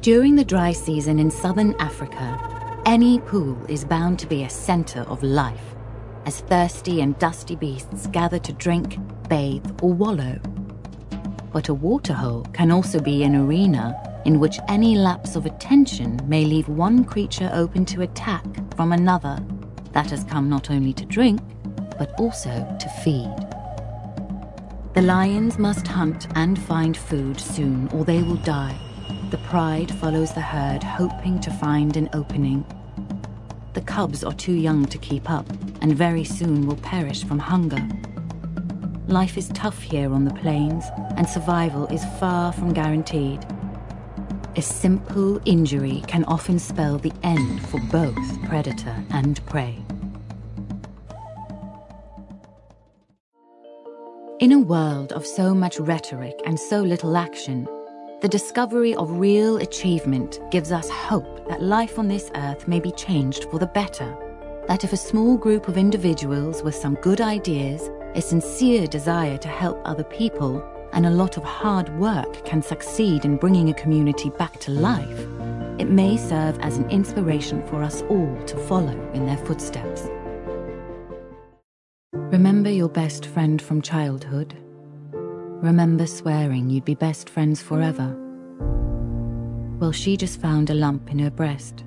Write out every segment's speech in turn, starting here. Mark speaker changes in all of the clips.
Speaker 1: During the dry season in southern Africa, any pool is bound to be a center of life, as thirsty and dusty beasts gather to drink, bathe, or wallow. But a waterhole can also be an arena in which any lapse of attention may leave one creature open to attack from another that has come not only to drink, but also to feed. The lions must hunt and find food soon, or they will die. The pride follows the herd, hoping to find an opening. The cubs are too young to keep up, and very soon will perish from hunger. Life is tough here on the plains, and survival is far from guaranteed. A simple injury can often spell the end for both predator and prey. In a world of so much rhetoric and so little action, the discovery of real achievement gives us hope that life on this earth may be changed for the better. That if a small group of individuals with some good ideas, a sincere desire to help other people, and a lot of hard work can succeed in bringing a community back to life, it may serve as an inspiration for us all to follow in their footsteps. Remember your best friend from childhood? Remember swearing you'd be best friends forever? Well, she just found a lump in her breast.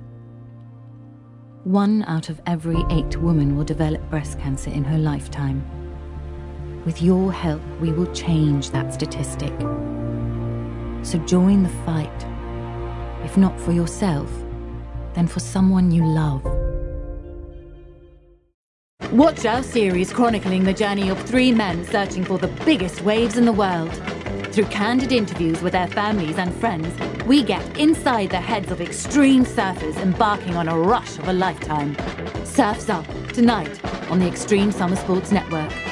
Speaker 1: 1 out of every 8 women will develop breast cancer in her lifetime. With your help, we will change that statistic. So join the fight. If not for yourself, then for someone you love. Watch our series chronicling the journey of 3 men searching for the biggest waves in the world. Through candid interviews with their families and friends, we get inside the heads of extreme surfers embarking on a rush of a lifetime. Surf's Up, tonight on the Extreme Summer Sports Network.